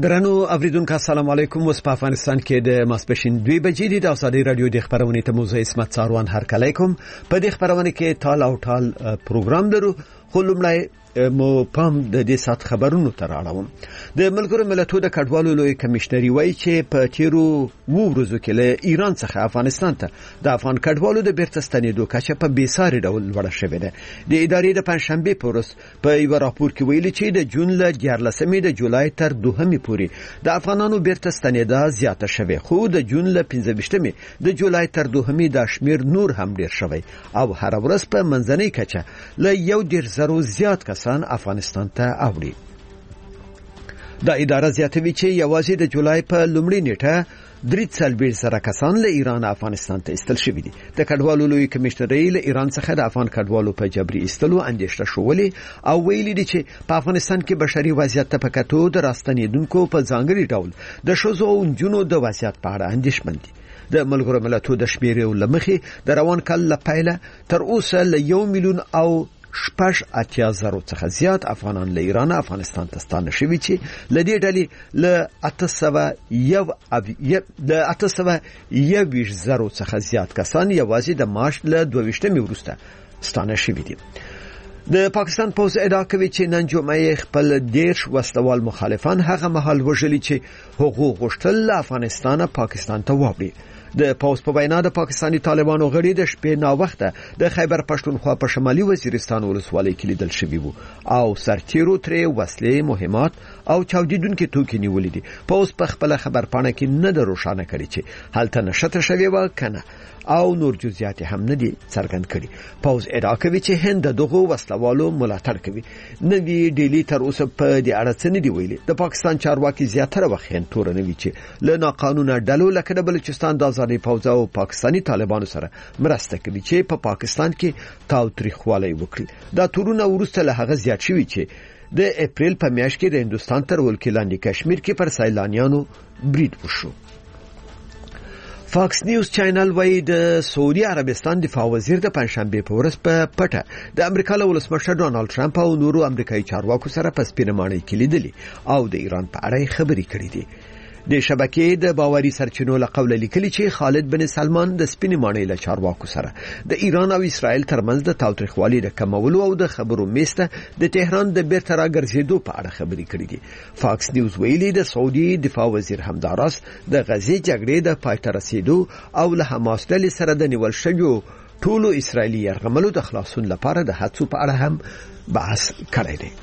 درنو اوریدونکو السلام علیکم. اوس په افغانستان کې د ماسپښین 2 بجې د ازادي رادیو د خبرونې ته موضوع اسمت څاروان هرکلیکم. په دې خبرونه کې ټال او ټال پروګرام لرو. خو لومړی مو پام د دې سات خبرونو ته راړم. د ملګرو ملتونو د کډوالو لوی کمشنري وایي چې په تیرو ورځو کې له ایران څخه افغانستان ته د افغان کډوالو د بیرته ستنېدو کچه په بیساري ډول لوړه شوې ده. د ادارې د پنځشنبه په ورځ په یو راپور کې ویلي چې د جون له 14 د جولای تر 2 پورې د افغانانو بیرته ستنېدا زیاته شوه، خو د جون له 15 د جولای تر 2 د شمیر نور هم ډیر شوی او هر ورځ په منځنۍ کچه له 1.0 زیات کسان افغانستان ته اوړي. دا اداره زیاتوي چې یوازې د جولای په لومړۍ نیټه 340 کسان له ایران افغانستان ته استل شوي دي. د کډوالو لوی کمشنري له ایران څخه د افغان کډوالو په جبري استلو اندېښنه شولې او ویلي دي چې په افغانستان کې بشري وضعیت ته پکاتو د راستنیدونکو په ځانګړي ډول د شوزو او نجونو د وضعیت په اړه اندېښمن دي. د ملګرو ملتونو د شمیرې لمخې د روان کال لپاره تر اوسه له 1 میلیون او 8,000 څخه زیات افغانان له ایران افغانستان ته ستانه شوي چې له دې ډلې له 801,000 څخه زیات کسان یوازې د مارچ له 22 وروسته ستانه شوي دي. د پاکستان پوز ادعا کوي چې نن جمعه خپل 10 وسلوال مخالفان هغه مهال وژلي چې حقوق غوښتل له افغانستان پاکستان ته واوړي. د پوز په وینا د پاکستاني طالبانو غړي د شپې نا وخته د خیبر پښتونخوا په شمالي وزیرستان ولسوالۍ کې لیدل شوي وو او سرتیرو ترې وسلې، مهمات او چاودیدونکي توکي نیولې دي. پوز په خپل خبرپاڼه کې نه روښانه کړي چې هلته نشته شوی و کنه او نور جزئیات هم نه دي څرګند کړي. پوز ادعا کوي چې هند دغه وسلوالو ملاتړ کوي. نوی ډیلی تر اوسه په دې اړه څه نه دی ویلي. د پاکستان چارواکي زیاتره وخت تور نه وی چې له ناقانونه ډلو لکه د بلوچستان د ازادي پوز او پاکستاني طالبانو سره مرسته کوي چې په پاکستان کې تاوتریخوالی وکړي. دا تورونه ورسته له هغه زیات شوی چې د اپریل په میاشت کې د هندستان تر ولکې لاندې کشمیر کې پر سیلانیانو برید وشو. فاکس نیوز چینل وایي د سعودي عربستان دفاع وزیر د پنځشنبه په ورځ په پټه د امریکا له ولسمشر ډونالد ټرمپ او نورو امریکایي چارواکو سره په سپینه ماڼۍ کې لیدلي او د ایران په اړه خبرې کړې دي. د شبکې د باوري سرچینو له قوله لیکلي چې خالد بن سلمان د سپینې ماڼۍ له چارواکو سره د ایران او اسرائیل ترمنځ د تاوتریخوالي د کمولو او د خبرو میسته د تهران د بیرته راګرځېدو په اړه خبرې کړې دي. فاکس نیوز ویلي د سعودي دفاع وزیر همداراس د غزې جګړې د پای ته رسیدو او له حماس ډلې سره د نیول شویو ټولو اسرائیلي یرغملو د خلاصون لپاره د هڅو په اړه هم بحث کړی دی.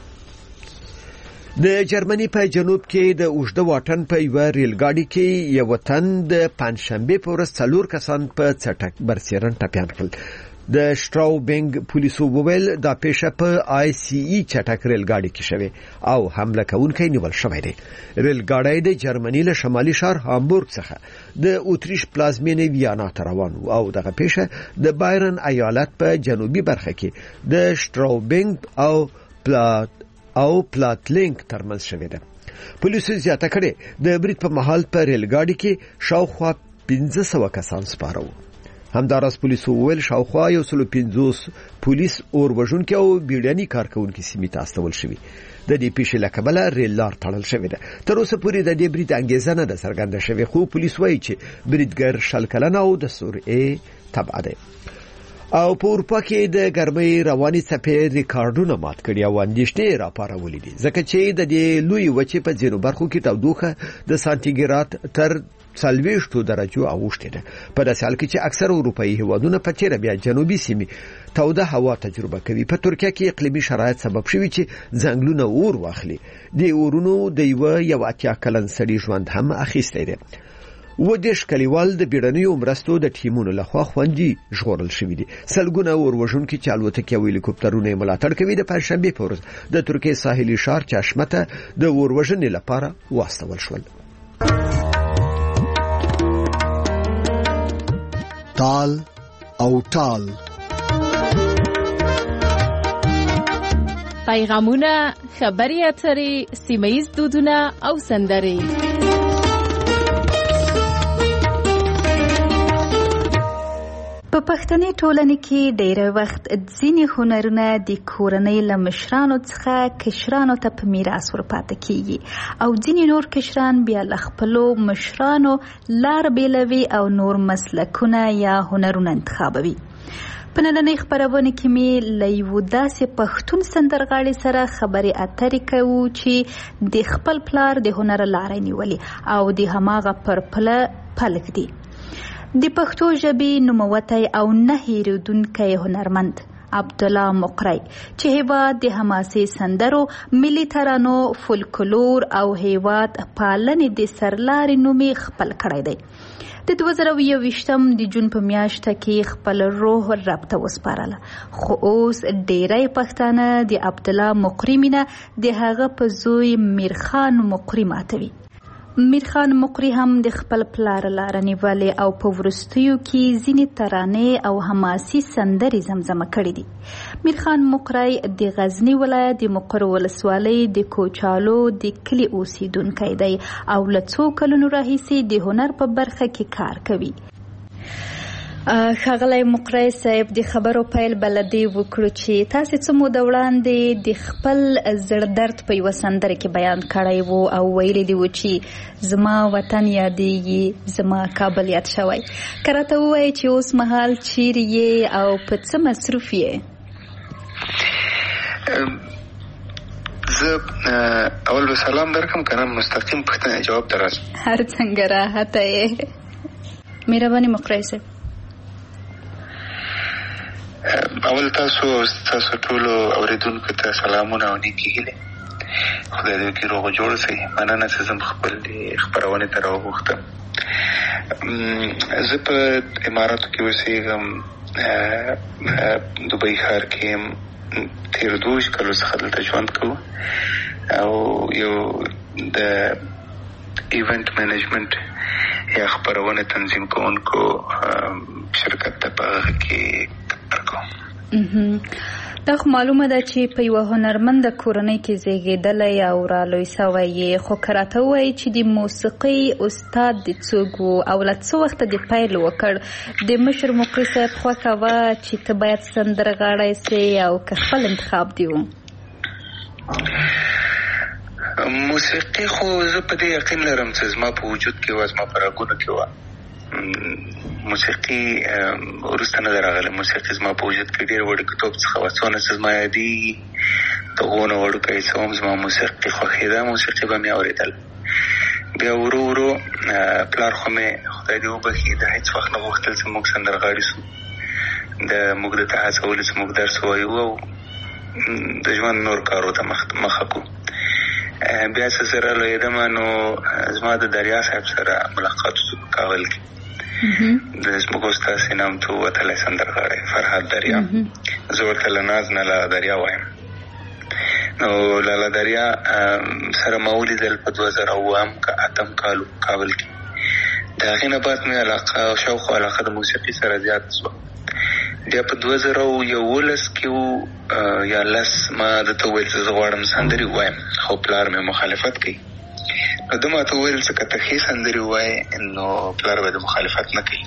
د جرمني په جنوب کې د اوږده واټن په یو ریلګاډي کې یو تن د پنځشنبه په ورځ 4 کسان په څټک برسېرن ټپيان کړل. د شټراوبینګ پولیسو وویل دا پیښه په آی سی ای چټک ریلګاډي کې شوه او حمله کوونکی نیول شوی دی. ریلګاډي د جرمني له شمالي ښار هامبورګ څخه د اوتریش پلازمینې ویانا ته روان و او دغه پیښه د بایرن ایالت په جنوبي برخه کې د شټراوبینګ او پلاتلینک ترمنځ شوې ده. پولیسو زیاته کړي د برید په محل په ریلګاډي کې شاوخوا 1500 کسان سپاره وو. همداراز پولیسو ویل شاوخوا 150 پولیس اور وژونکي او بیړني کارکونکي سیمې ته استول شوي. د دې پیښې له کبله ریل لار تړل شوې ده. تر اوسه پورې د دې برید انګیزه نه ده څرګنده شوې، خو پولیس وایي چې بریدګر شل کلنه او د سورې تبع دی. او په اروپا کې د ګرمۍ رواني څپې ریکارډونه مات کړي او اندېښنې راپارولې دي ځکه چې د دې لوی وچې په ځینو برخو کې تودوخه د سانتیګراد تر 40 درجو اوښتې ده. په داسې حال کې چې اکثر اروپایي هیوادونه په تیره بیا جنوبي سیمې توده هوا تجربه کوي. په ترکیه کې اقلیمي شرایط سبب شوي چې ځنګلونه اور واخلي. د اورونو د یو 80 کلن سړي ژوند هم اخیستی دی. و دیش کلیوال د بیړنیو مرستو د ټیمونو لخوا خوندي ژغورل شوي دي. سلګونه اور وژونکي چې الوتکې او هلیکوپټرونه ملاتړ کوي د پنځشنبه په ورځ د ترکیې ساحلي ښار چشمه ته د اور وژنې لپاره واستول شول. تال او ټال پیغامونه، خبري اترې، سیمه‌ییز دودونه او سندرې. په په پښتني ټولنه کې ډېر وخت ځینې هنرونه د کورنۍ له مشرانو څخه کشرانو ته په میراث ورپاتې کیږي او ځینې نور کشران بیا له خپلو مشرانو لار بیلوي او نور مسلکونه یا هنرونه انتخابوي. په نننۍ خپرونه کې مې له یو داسې پښتون سندرغاړي سره خبرې اترې کوو چې د خپل پلار د هنر لارې نیولې او د هماغه پر پله پلک دی. د پښتو ژبې نوموتی او نه هیریدونکی هنرمند عبدالله مقری چې هیواد د حماسي سندرو، ملي ترانو، فولکلور او هیواد پالنې د سرلارې نومي خپل کړی دی. د 2021 د جون په میاشته کې خپل روح رب ته وسپارله، خو اوس ډیری پښتانه د عبدالله مقری مینه د هغه په زوی میرخان مقری ماتوي. میرخان مقری هم د خپل پلار لاره نیولې او په وروستیو کې ځینې ترانې او حماسي سندرې زمزمه کړې دي. میرخان مقری د غزنی ولایت د مقر ولسوالۍ د کوچالو د کلي اوسیدونکی دی او له څو کلونو راهیسې د هنر په برخه کې کار کوي. ښاغلی مقری صاحب، د خبرو پیل بلدې وکړو چې تاسې څه موده وړاندې د خپل زړه درد په یوه سندره کې بیان کړی و او ویلي دي و چې زما وطن یادېږي، زما کابل یاد شوی. که راته ووایې چې اوس مهال چیرې یې او په څه مصروف یې؟ زه اول به سلام درکم که نه مستقیم پوښتنې جواب ته راځم؟ هر څنګه راحته یې. مهرباني مقری صاحب. اول تاسو ټولو اوریدونکو ته سلامونه او نیکې هیلې. خدای دې وکړي روغ جوړ شئ. مننه چې زه خپل خپرونې ته راوغوښتم. زه په اماراتو کې اوسېږم، دوبۍ ښار کې یم. تېر 2 کالو څخه دلته ژوند کوو او یو د ایونت مینجمنت یا خپرونې تنظیم کوونکو شرکت ته په هغه کې کار کوم. دا خو معلومه ده چې په یوه هنرمنده کورنۍ کې زیږېدلی او رالوی سوی یې، خو که راته ووایي چې د موسیقۍ استاد د څوک و او له څه وخته د پیل وکړ؟ د مشر مقری صاحب خوښه وه چې ته باید سندرغاړی سې او که خپل انتخاب دی و؟ موسیقي خو زه په دې یقین لرم چې زما په وجود کې وه، زما په رګونو کې وه. موسیقي وروسته نه ده راغلی. موسیقي زما په وجود کې ډېر وړوکتوب څخه وه. څونه چې زما یادېږي د غونه وړوکی څه هم زما موسیقي خوښېده، موسیقي به مې اورېدل. بیا ورو ورو پلار خو مې خدای دې وبخي د هېڅ وخت نه غوښتل چې موږ سندرغاړي سو. موږ د ته هڅولو چې موږ درس ووایو او د ژوند نور کارو ته مخه کړو. بیا چې زه رالویېدم نو زما د دریا صاحب سره ملاقات وشو په کابل کې. د زموږ استاد نامتو وتلی سندرغاړی فرهاد دریا، زه ورته له ناز نه لاله دریا وایم. نو لاله دریا سره ما ولیدل په 2008 کال کابل کې. د هغې نه بعد مې علاقه شوق او علاقه د موسیقي سره زیات شوه. بیا په 2011 کې یا 10 ما درته وویل چې زه غواړم سندرې ووایم، خو پلار مې مخالفت کوي. نو ده ما ته وویل چې که ته ښې سندرې ووایې نو پلار به د مخالفت نه کوي.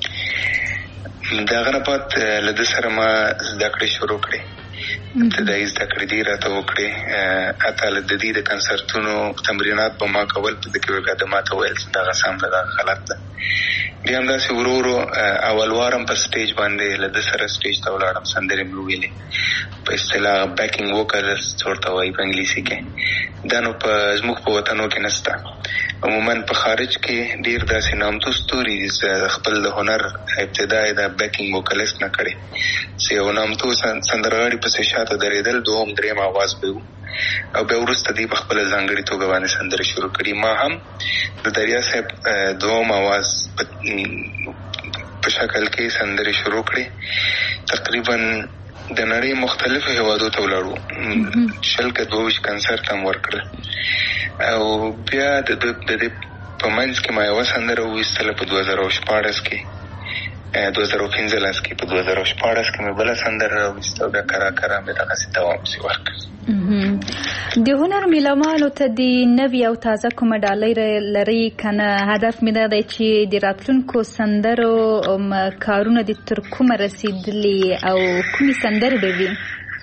د هغه نه بعد له ده سره ما زده کړې شروع کړې. ابتدایي زده کړې دې راته وکړې. حتی د دې د کنسرتونو تمرینات به ما کول. په دې کې به ده ما ته ویل چې دغه سم ده، دغه غلط ده. بیا همداسې ورو ورو اول وارم په سټیج باندې له ده سره سټیج ته ولاړم، سندرې مې وویلې. په اصطلاح بیکینګ ووکلز ورته وایي په انګلیسي کې. دا نو زموږ په وطنو کې نشته. عموما په خارج کې ډېر داسې نامتو ستوري دي چې خپل د هنر ابتدا یې د بیکینګ ووکلیست نه کړې، چې یو نامتو سندرغاړي پسې شاته درېدل، دوهم درېم آواز به و او بیا وروسته دوی په خپله ځانګړې توګه باندې سندرې شروع کړي. ما هم د دریا صاحب دوم آواز په شکل کې سندرې شروع کړې. تقریبا د نړۍ مختلفو هیوادو ته ولاړو، 22 کنسرت هم ورکړل. او بیا د دې په منځ کې ما یوه سندره وویستله په 2014 کې. 2015 کې په 2014 کې مې بل سندره راوستو بیا کرا مې دغه دوام سي ورکړ. د هنر میلمانو ته د نوي او تازه کومه ډالۍ لري کنه؟ هدف مې دا دی چې د راتلونکو سندرو کارونه د تر کومه رسیدلي او کومې سندرې به وي؟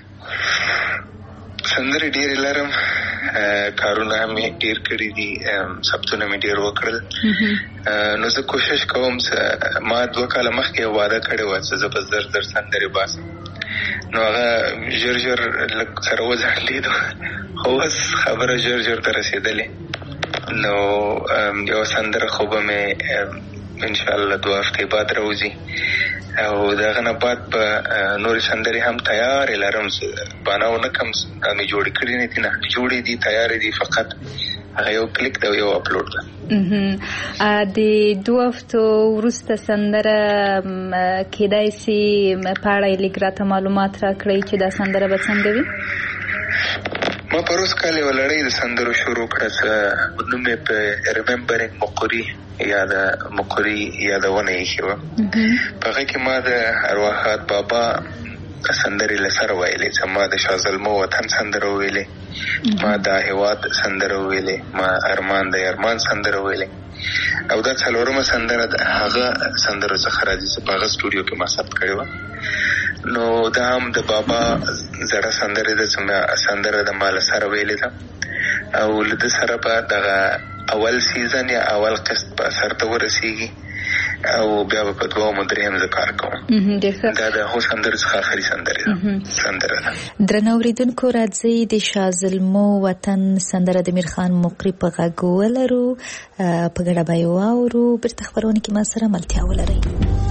سندرې ډېرې لرم، کارونه مې ډېر کړي دي، ثبتونه مې ډېر وکړل. نو زه کوشش کوم ما 2 کاله مخکې یو وعده کړې وه چې زه به زر سندرې باسم، نو هغه ژر لږ سره وځنډېدو، خو اوس خبره ژر ته رسېدلې. نو یو سندره خو به مې انشاءالله 2 هفتې بعد راوځي او دغه نه بعد به نورې سندرې هم تیارې لرم. باناو نه کم مې جوړې کړي نه دي، نه جوړې دي، تیارې دي، فقط هغه یو کلیک دی او یو اپلوډ ده. د 2 هفتو وروسته سندره کېدای سي په اړه یې لږ راته معلومات راکړئ چې دا سندره به څنګه وي؟ ما پروس کال یو لړۍ د سندرو شروع کړه چې نوم یې په ریممبرینګ مقري یا د مقري یادونه ایښې وه. په هغه کې ما د ارواحات بابا سندرې له سره ویلې، چې ما د شازلمو وطن سندره ویلې، ما د هېواد سندره ویلې، ما ارمان د ارمان سندره ویلې، او دا 4مه سندره د هغه سندرو څخه راځي چې په هغه سټوډیو کې ما ثبت کړې وه. نو دا هم د بابا زړه سندرې ده چې سندره د ما له سره ویلې ده، او له ده سره به دغه اول سیزن یا اول قسط به سر ته ورسېږي او بیا به په 2 او 3 زه کار کوم. دا د هغو سندرو څخه آخري سندره ده. درنو اورېدونکو، راځئ د شازلمو وطن سندره د میرخان مقري په غږ ولرو، په ګډه به یې واورو. بیرته خپرونه کې ما سره ملتیا ولرئ.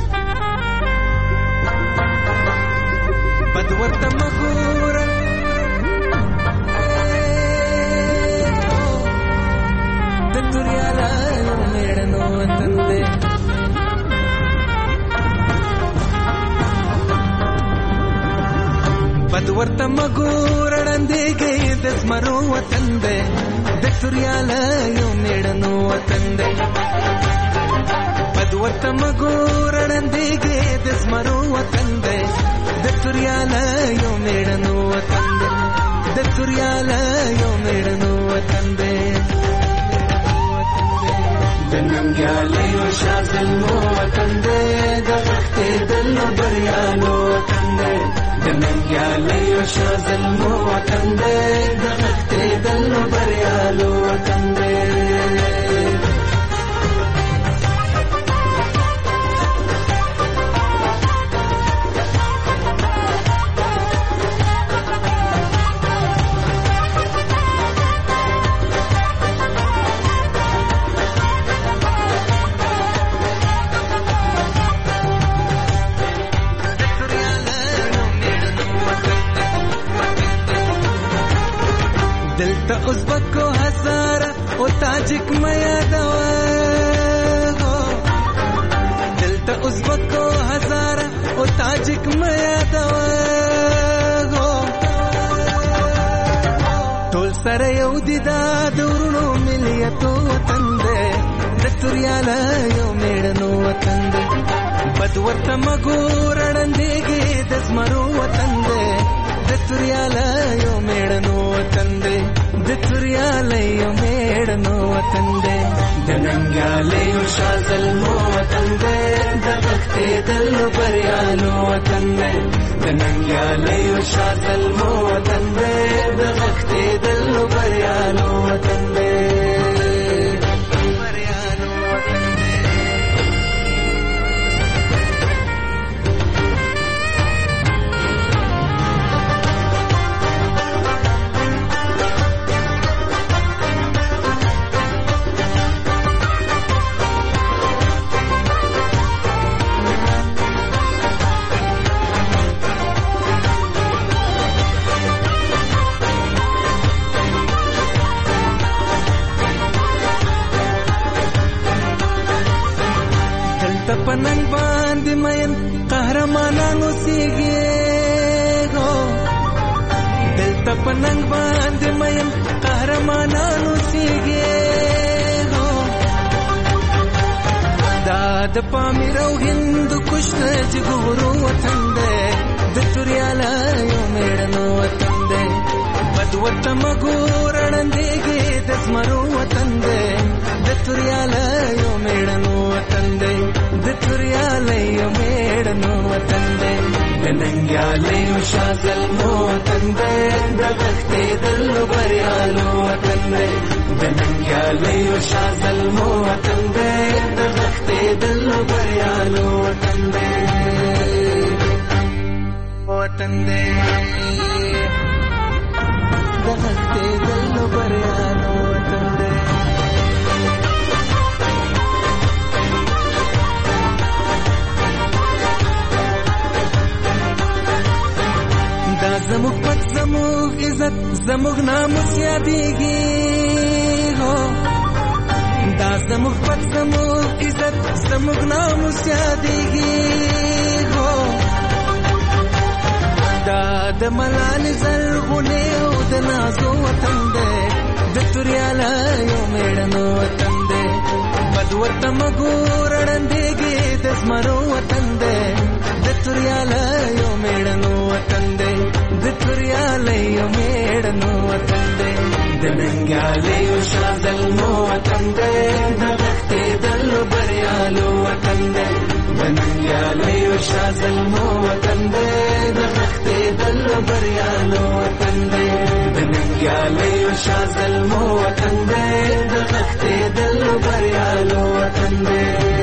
بد ورته مګوره د توریاله میړنو وطن دی، بد ورته مګوره ړندېږي د زمرو وطن دی، د توریاله یو میړنو وطن دی. بد ورته مګوره ړندېږي د زمرو وطن دی، د توریاله یو میړنو وطن دی، د توریاله یو میړنو وطن دی. د ننګیالیو شازلمو وطن دی، د غښتېدلو بریالو وطن دی، د ننګیالیو شازلمو وطن دی، د غښتېدلو بریالو وطن دی. دلته ازبکو هزاره او تاجک میادوه، دلته ازبکو هزاره او تاجک میادوه، ټول سره یو دي دا د ورونو ملیتو وطن دی، د توریاله یو میړنو وطن دی. بد ورته مګوره ړندېږي د زمرو وطن دی، د توریاله یو میړنو وطن دی، د توریاله یو میړنو وطن دی. د ننګیالیو شازلمو وطن دی، د غښتېدلو بریالو وطن دی، د ننګیالیو شازلمو وطن دی، د غښتېدلو بریالو وطن دی. پننګ باندې مین قهرمانانو سیږي، دلته پننګ باندې مین قهرمانانو سیږي، دا د پامیر او هند کشت جګورو وطن دی د توریاله یو میړنو وطن دی بد ورته مګور اړندېږي د زمرو وطن دی د توریاله یو میړنو وطن دی د توریاله یو میړنو وطن دی د ننګیاله یو شازلمو وطن دی د غښتېدلو بریالو وطن دی د ننګیاله یو شازلمو وطن دی د غښتېدلو بریالو وطن دی وطن دی د غښتېدلو بریالو وطن دی دا زموږ پت زموږ عزت زموږ ناموس یادېږي دا زموږ پت زموږ عزت زموږ ناموس یادېږي دا د ملالې زرغونې او د نازو وطن دی د توریاله یو میړنو وطن دی بد ورته مګور اړندېږي د زمرو وطن دی د توریاله یو میړنو وطن دی د توریاله یو میړنو وطن دی د ننګیاله یو شازلمو وطن دی د غښتېدلو بریالو وطن دی د ننګیاله یو شازلمو وطن دی د غښتېدلو بریالو وطن دی د ننګیاله یو شازلمو وطن دی د غښتېدلو بریالو وطن دی.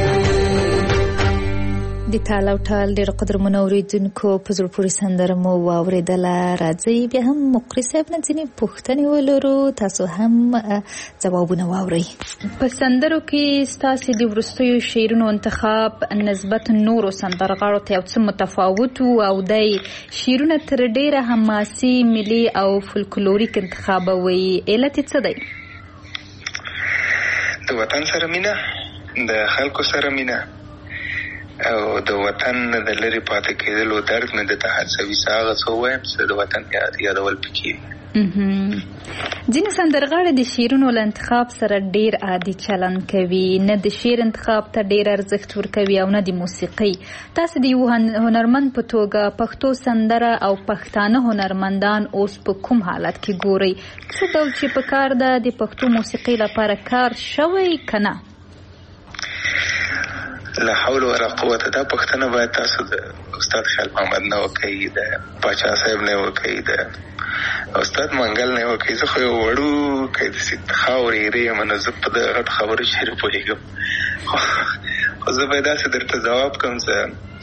د تال او ټال ډېر قدرمنو اورېدونکو په زړه پورې سندره مو واورېدله. راځئ بیا هم مقري صاحب نه ځینې پوښتنې ولرو، تاسو هم ځوابونه واورئ. په سندرو کې ستاسې د وروستیو شعرونو انتخاب نسبت نورو سندرغاړو ته یو څه متفاوت و او دی شعرونه تر ډېره حماسي، ملي او فولکلوریک انتخابوئ. علت یې څه دی؟ د وطن سره مینه، د خلکو سره مینه او د وطن د لرې پاتې کېدلو درد مې د هڅوي څه هغه څه ووایم چې د وطن یادول پکې وي. ځینې سندرغاړي د شعرونو له انتخاب سره ډېر عادي چلند کوي، نه د شعر انتخاب ته ډېر ارزښت ورکوي او نه د موسیقۍ. تاسو د یو هنرمند په توګه پښتو سندره او پښتانه هنرمندان اوس په کوم حالت کې ګورئ؟ څه ډول چې په کار ده د پښتو موسیقۍ لپاره کار شوی که نه؟ لا حول ولا قوت. دا پښتنه باید تاسو د استاد خیال محمد نه وکړئ، د پاچا صاحب نه وکړئ، د استاد منګل نه وکړئ. زه خو یو وړوکی داسې خاورې ایرې یم، نو زه په دغه غټو خبرو چېرې پوهېږم. خو زه باید داسې درته ځواب کړم چې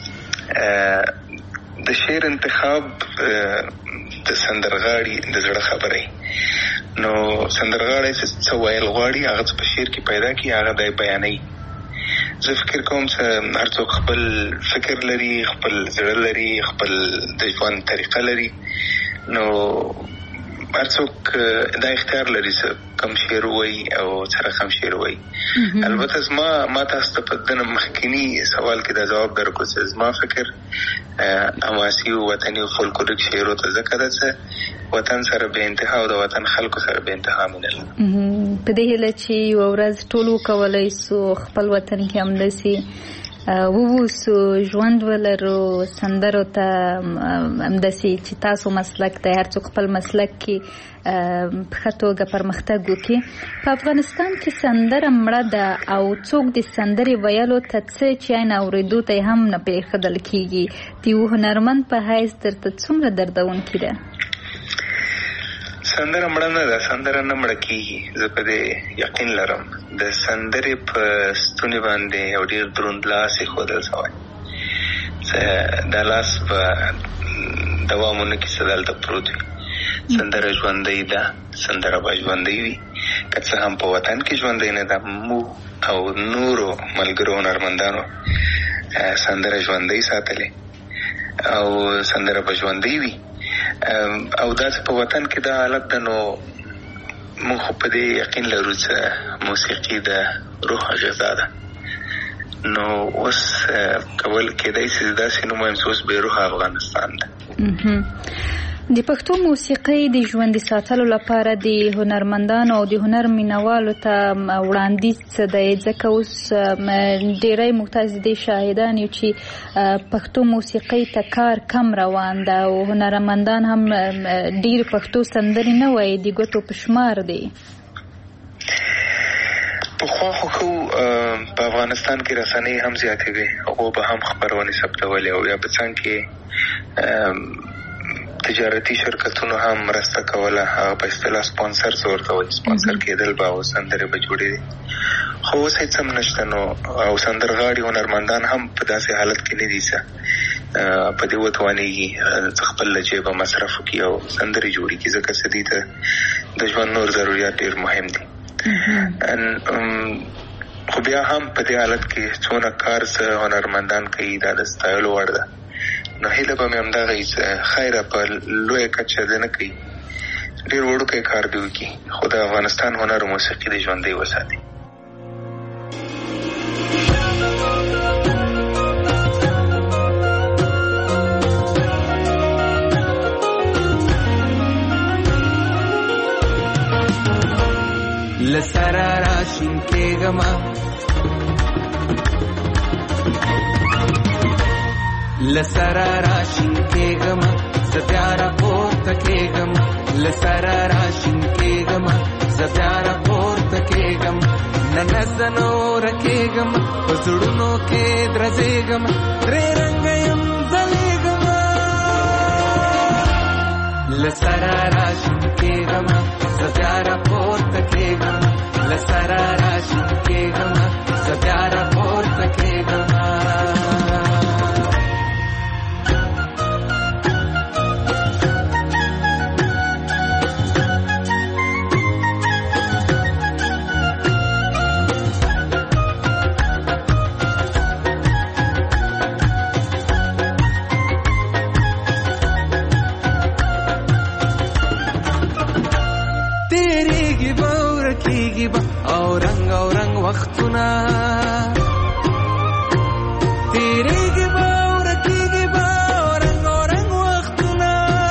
د شعر انتخاب د سندرغاړي د زړه خبرې. نو سندرغاړی څه ویل غواړي هغه څه په شعر کې پیدا کړي، هغه دی بیانوي. زه فکر کوم چې هر څوک خپل فکر لري، خپل زړه لري، خپل د ژوند طریقه لري. نو هر څوک دا اختیار لري چې کم شعر وایي او څه رقم شعر وایي. البته ما تاسو ته په دنه مخکینی سوال کې دا جواب درکړو چې زما فکر حماسي او وطني او فولکلوریک شعرو ته ځکه ده چې وطن سره به انتها او د وطن خلکو سره به انتها مینه لري. په دې هیله چې یوه ورځ ټول وکولی سو خپل وطن کې همداسې ووسو، ژوند ولرو، سندرو ته همداسې چې تاسو مسلک دی هر څوک خپل مسلک کې په ښه توګه پرمختګ وکړي. په افغانستان کې سندره مړه ده او څوک د سندرې ویلو ته څه چې عین اورېدو ته هم نه پرېښودل کېږي. د یو هنرمند په حیث درته څومره دردونکې ده؟ سندره مړه نه ده، سندره نه مړه کېږي. زه په دې یقین لرم. د سندرې په ستوني باندې یو ډېر دروند لاس ایښودل شوی چې دا لاس به دوام ونه کړي، چې دلته پروت وي. سندره ژوندۍ ده، سندره به ژوندۍ وي، که څه هم په وطن کې ژوندۍ نه ده. موږ او نورو ملګرو هنرمندانو سندره ژوندۍ ساتلې او سندره به ژوندۍ وي. او داسې په وطن کې دا حالت ده. نو موږ خو په دې یقین لرو چې موسیقي د روح غذا ده. نو اوس کول کېدای شي داسې نو محسوس به روح افغانستان ده. د پښتو موسیقۍ د ژوندي ساتلو لپاره د هنرمندانو او د هنر مینوالو ته وړاندیز څه دی؟ ځکه اوس ډېری موږ د شاهدان یو چې پښتو موسیقۍ ته کار کم روان ده او هنرمندان هم ډېر پښتو سندرې نه وایي، د ګوتو په شمار دی. پخوا خو په افغانستان کې رسنۍ هم زیاتې وې، هغو به هم خپرونې ثبتولې او یا په څنګ کې تجارتي شرکتونو هم مرسته کوله، هغه په اصطلاح سپانسر ورته وایي، سپانسر کېدل به او سندرې به جوړېدې. خو اوس هېڅ هم نشته نو او سندرغاړي هنرمندان هم په داسې حالت کې نه دي څه په دې وتوانېږي خپل له جیبه مصرف وکړي او سندرې جوړې کړي، ځکه چې دې ته د ژوند نور ضروريات ډېر مهم دي. خو بیا هم په دې حالت کې څونه کار څه هنرمندان کوي دا د ستایلو وړ ده. نو هیله به مې همدغه وي چې خیره په لویه کچه دې نه کوي، ډېر وړوکی کار دې وکړي خو د افغانستان هنر او موسیقي دې ژوندی وساتي. لسرا راشین کېږما لسرا راشین کېږما زه بیا راپورته کېږم، لسرا راشین کېږما زه بیا راپورته کېږم، نن زه نوره کېږم په زړونو کې درځېږم، درې رنګه یم ځلېږم، لسرا راشین کېږما زه بیا راپورته کېږم، لسرا راشین کېږما زه بیا راپورته کېږم. او رنگ وختونه تیریږي به او رکیږي به او رنگ وختونه،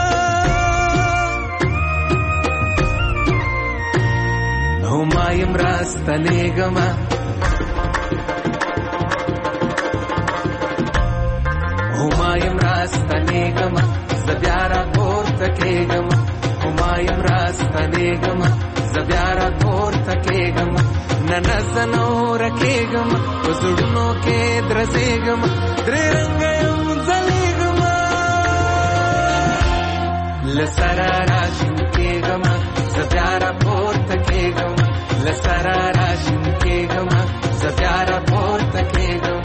نو ما یم راستنېږمه او ما یم راستنېږمه زه بیا راپورته کېږم، او ما یم راستنېږمه زه بیا راپورته کېږم، نن زه نوره کېږم په زړونو کې درځېږم، درې رنګه یم ځلېږم، لسرا راشین کېږم زه بیا راپورته کېږم، لسرا راشین کېږم زه بیا راپورته کېږم.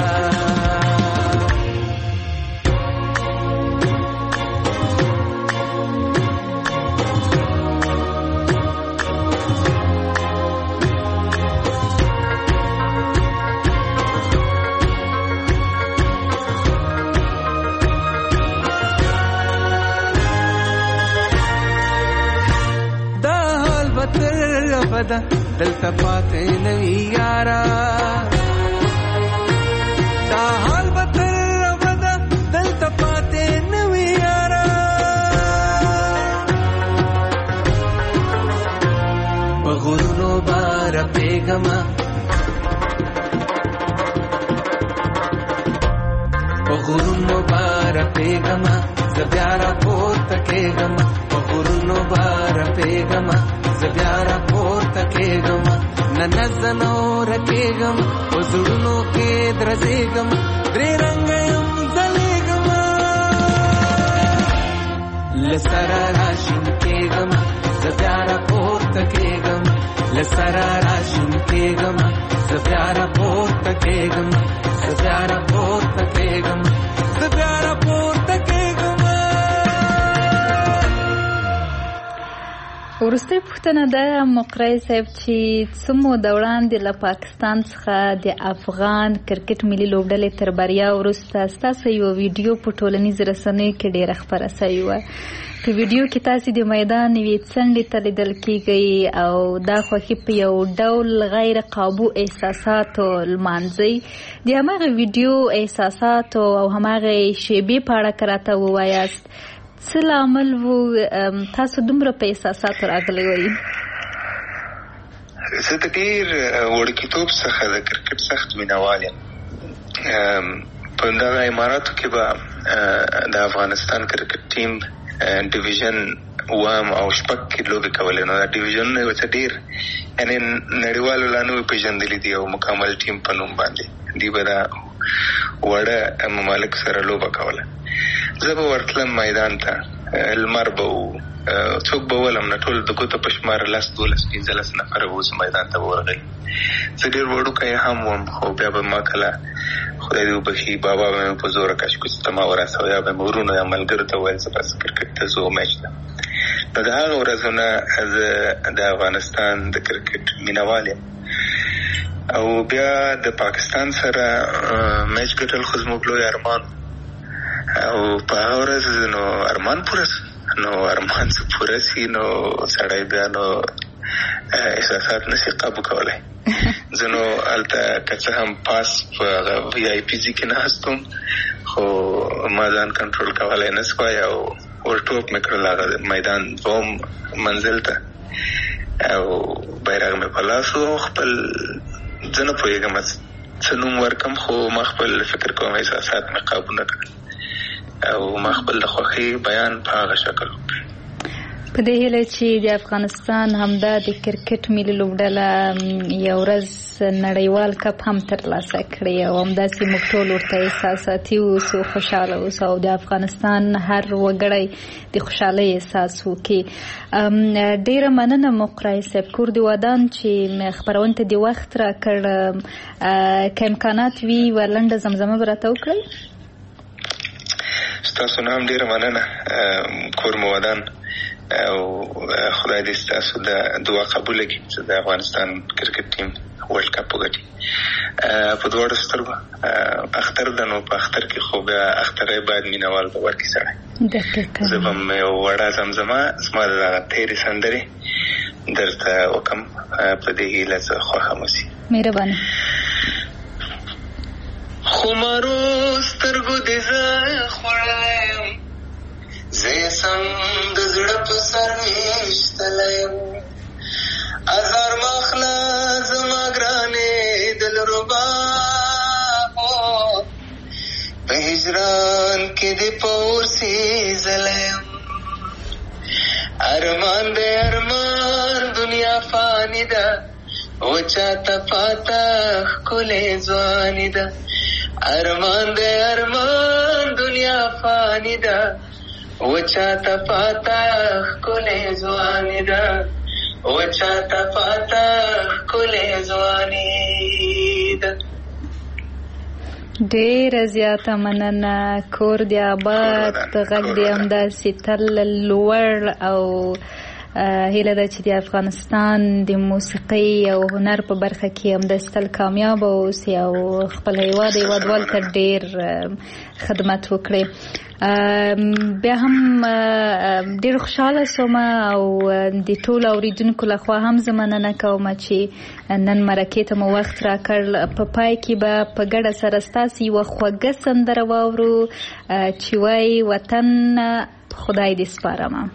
دلته پاتې نوي یارا دا حال به تر ابده دلته پاتې نوي یارا، په غرونو به رپېږمه په غرونو به رپېږمه زه بیا راپورته کېږم، په غرونو به رپېږمه زه بیا راپورته کېږم، نن زه نوره کېږم په زړونو کې درځېږم، درې رنګه یم ځلېږم، لسرا راشین کېږم زه بیا راپورته کېږم، لسرا راشین کېږم زه بیا راپورته کېږم، زه بیا راپورته کېږم، زه بیا راپورته کېږم. ورسته پوښتنه ده مقری صاحب چې څومره د وړاندې له پاکستان څخه د افغان کرکټ ملي لوبډلې تر بریا وروسته ستاسو یو ویډیو په ټولنیزو رسنیو کې ډېره خپره سوې وه. په ویډیو کې تاسې د میدان یوې څنډې ته لیدل کېږئ او دا خوښي په یو ډول غیر قابو احساساتو لمانځئ. د هماغه ویډیو احساساتو او هماغه شیبې په اړه که راته ووایاست څه لامل و تاسو دومره په احساساتو راغلی وئ؟ زه د ډېر وړکیتوب څخه د کرکټ سخت مینهوال یم. په دغه اماراتو کې به د افغانستان کرکټ ټیم ډیویژن وام او شپږ کې لوبې کولې. نو دا ډیویژنونه یې ورته ډېر یعنې نړیوالو لا نه وي پېژندلي دي او مکمل ټیم په نوم باندې دوی به دا وړه ممالک سره لوبه کوله. زه به ورتلم میدان ته، لمر به و، څوک به ولم نه، ټول د ګوتو په شمار 10-12-15 نفره به اوس میدان ته به ورغی. زه ډېر وړوکی هم وم، خو بیا به ما کله خدای دې وبخي بابا به مې په زوره کشکش ته ما ورسوه، یا به مې ورونو یا ملګرو ته ویل زه بس کرکټ ته ځو میچ ته. نو د هغه ورځو نه زه د افغانستان د کرکټ مینهوال یم. او بیا د پاکستان سره میچ ګټل خو زموږ لوی ارمان او په هغه ورځ نو ارمان پوره سو. نو ارمان څه پوره سي نو سړی بیا نو احساسات نشي قابو کولی. زه نو هلته که څه هم پاس په هغه وی آی پي ځای کې ناست وم، خو ما ځان کنټرول کولی نه سوای او ورټوپ مې کړل هغه میدان دوم منزل ته او بیرغ مې په لاس و. خپل زه نه پوهېږم څه نوم ورکم، خو ما خپل فکر کوم احساسات مې قابو نه کړل او ما خپل د خوښۍ بیان په هغه شکل وکړ. په دې هیله چې د افغانستان همدا د کرکټ ملي لوبډله یو ورځ نړیوال کپ هم ترلاسه کړي او همداسې موږ ټول ورته احساساتي اوسو، خوشحاله اوسو او د افغانستان هر وګړی د خوشحالۍ احساس وکړي. ډېره مننه مقری صاحب، کور د ودان چې خپرونې ته د وخت راکړ. که امکانات وي یوه لنډه زمزمه به راته وکړئ؟ ستاسو نه هم ډېره مننه، کور مو ودان او خدای دې ستاسو د دعا قبوله کړي چې د افغانستان کرکټ ټیم ورلډ کپ وګټي. په دواړو سترګو اختر ده، نو په اختر کې خو بیا اختری باید مینهوال ته ورکړي سړی. زه به هم یو وړه زمزمه زما د دغه تېرې سندرې درته وکړم په دې هیله زه خوښه مو سي. مهرباني. خمارو سترګو دې زه خوړلی یم، زه یې سم د زړه په سر ویشتلی یم. ازار ماخله زما ګرانې دلربا، په هجران کې دې په اور سیزلی یم. ارمان دې ارمان دنیا فانی ده، و چاته پاته ښکلې ځواني ده. ارمان دې ارمان دنیا فانی ده، و چاته پاته ښکلې ځواني ده، و چاته پاته ښکلې ځواني ده. ډېره زیاته مننه، کور دې آباد، غږ دې همداسې تل لوړ او هیله ده چې د افغانستان د موسیقۍ او هنر په برخه کې همداسې تل کامیاب اوسي او خپل هیوادوالو ته ډېر خدمت وکړي. بیا هم ډېر خوشحاله شوم او د ټولو اورېدونکو لخوا هم زه مننه کوم چې نن مرکې ته مو وخت راکړ. په پای کې به په ګډه سره ستاسې یوه خوږه سندره واورو چې وایي وطن خدای دې سپارمه.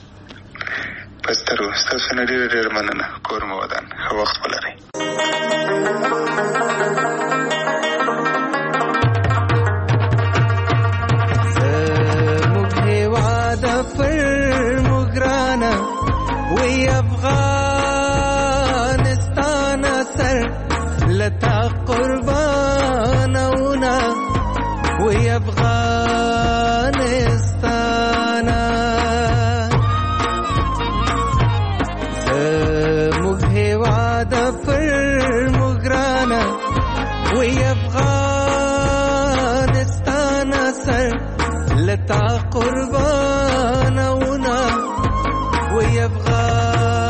پسترو ستاسو نه ډېره ډېره مننه، کور مو ودان، ښه وخت ولرئ. زموږ هېواد پر موږ ګرانه وی افغانستان سر لتا قربانونه وی افغانستان. زموږ هېواد پر موږ ګرانه وی افغانستان سر لتا قربانونه وی افغانستان.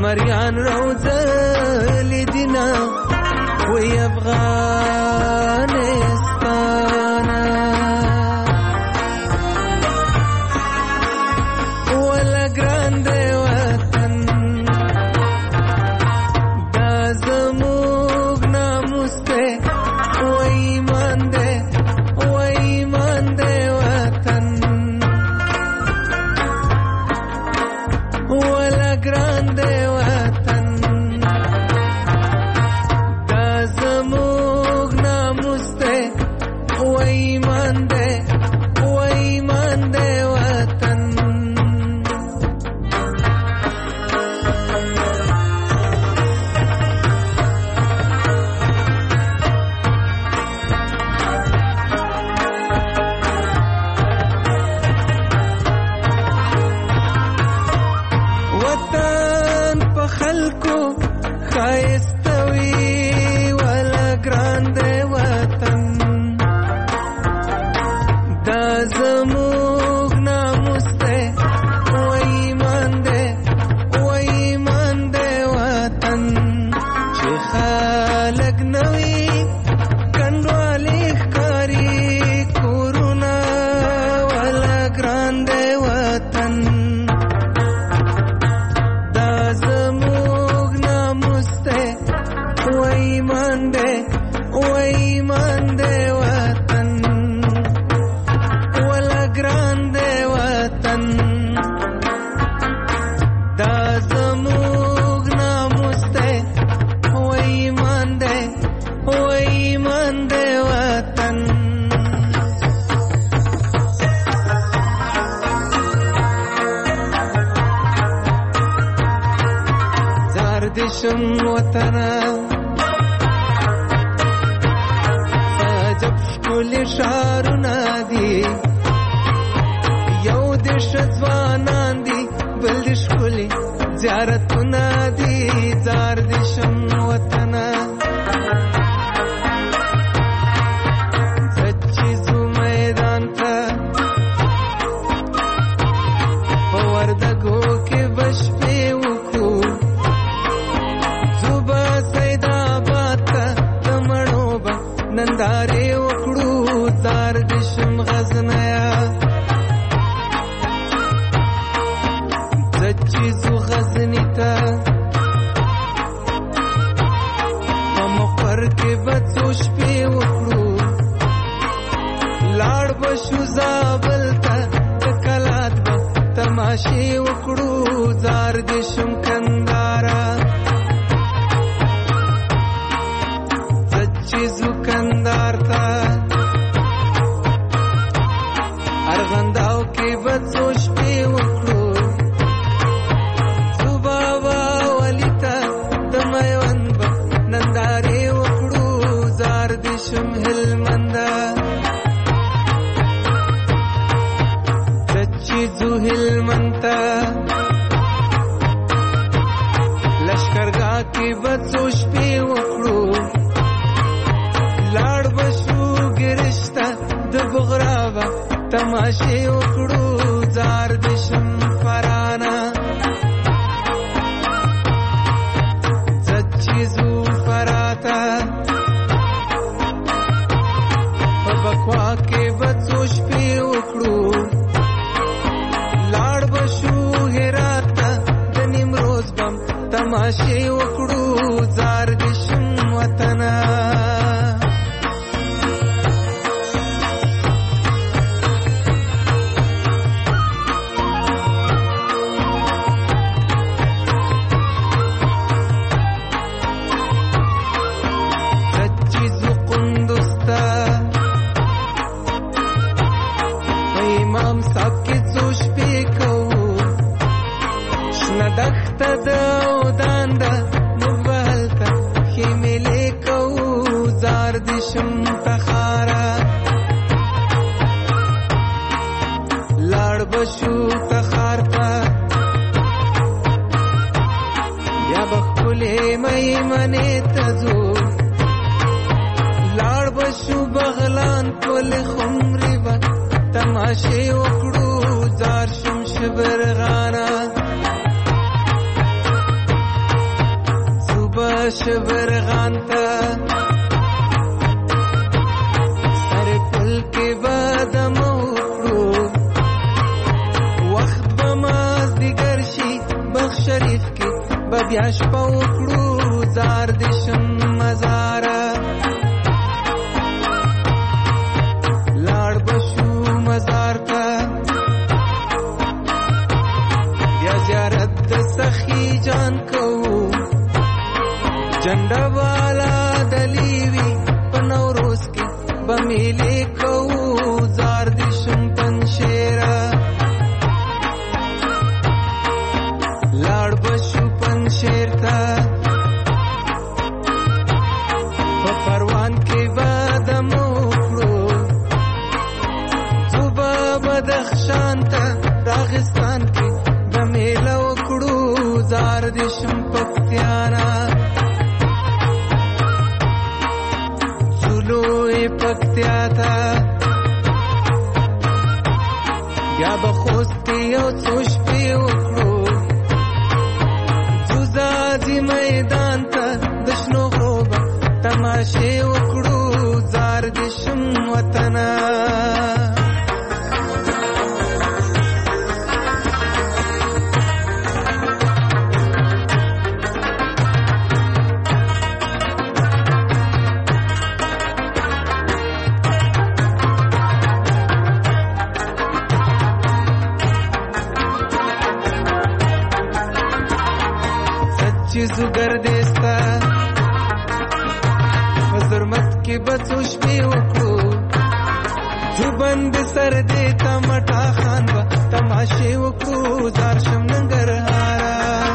زمریان روزل دینا وی افغانستان ولا ګرانده وطن دا زموږ ناموس دی وای ایمان دی وطن ولا ګرانده وطن دا زموږ ناموس دی وای ایمان دی وطن وطن په خلکو ښایسته وي ولا ګران دی وطن دا زموږ ناموس دی وای ایمان دی وطن چې خلک نه وي کنډوالې ښکاري کورونه ولا ګران دی وطن دا زموږ ناموس دی وای ایمان دی وطن ولا ګران دی وطن دا زموږ ناموس دی وای ایمان دی وطن زار دشم وطنه عجب ښکلي ښارونه دي یو دېش ځوانان دي بل دې ښکلي زیارتونه دي زار دشم وطنه زه چې ځو میدان ته په وردګو کې به شپې وکړو ځو به سیدآباد ته د مڼو به نندارې وکړو زار دشم غزنیه زه چې ځو غزني ته په مقر کې به څو شپې وکړو لاړ به شو زابل ته د کلات به تماشې وکړو زار دشم کندهاره زه چې ځو کندهار ته ارغنداو کې به څو شپې وکړو ځو بابا ولي ته د میوند به نندارې وکړو زار دشم هلمنده زه چې ځو هلمند ته لشکرګاه کې به څو شپې وکړو لاړ به شو ګرشت ته د بغرا به تماشې وکړو زار دشم فرانه زه چې ځو فراه ته په بکوا کې به څو شپې وکړو لاړ به شو هرات ته د نیمروز بم تماشې وکړو زار دشم وطنه دخته د ودان ده موږ به هلته خیمې کوو زار دشم تخاره لاړ به شو تخار ته بیا به ښکلې میمنې ته ځو لاړ به شو بغلان پلې خمرې به تماشې وکړو زار شم شبرغانه شبرغان ته سر پل کې بادم وکړو وخت به مازدیګر شي بخ شریف کې به بیا شپه وکړو زار د شم مزاره لاړ بشو مزار ته بیا زیارت د سخی جان کوو جنډا والا دلیوی په نوروز کې به میلې کوو زار د شم پنشیره لاړ بشو پنشیر ته په پروان کې بادم وکړو صوبه بدخشان ته راغستان کې به میله وکړو زار د شم پکتیانا زولوی پکتیا ته بیا به خوست کې یو څو شپې وکړو ځوځازي میدان ته د شنو غرو به تماشې وکړو زار د شم وطنه زوګر دیستا حضرمت کې بچو شپې وکړو زبند سر دې تمټا خان با تماشې وکړو زار شم ننګرهارا